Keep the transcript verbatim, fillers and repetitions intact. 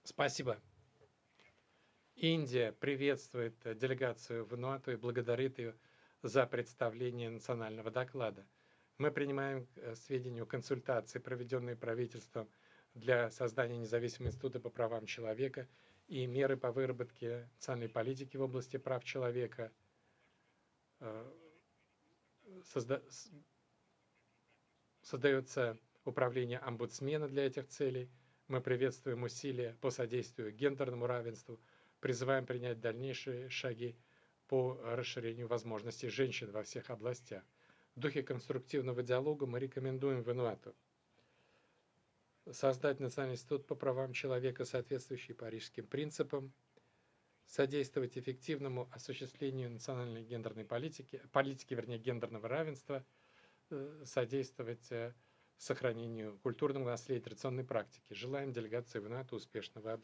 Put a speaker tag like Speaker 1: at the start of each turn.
Speaker 1: Спасибо. Индия приветствует э, делегацию в НАТО и благодарит ее за представление национального доклада. Мы принимаем к э, сведению консультации, проведенные правительством для создания независимого института по правам человека и меры по выработке национальной политики в области прав человека. Э, созда- с- Создается управление омбудсмена для этих целей. Мы приветствуем усилия по содействию гендерному равенству, призываем принять дальнейшие шаги по расширению возможностей женщин во всех областях. В духе конструктивного диалога мы рекомендуем Вануату создать Национальный институт по правам человека, соответствующий парижским принципам, содействовать эффективному осуществлению национальной гендерной политики, политики, вернее, гендерного равенства, э, содействовать э, сохранению культурного наследия, традиционной практики. Желаем делегации в НАТО успешного обзора.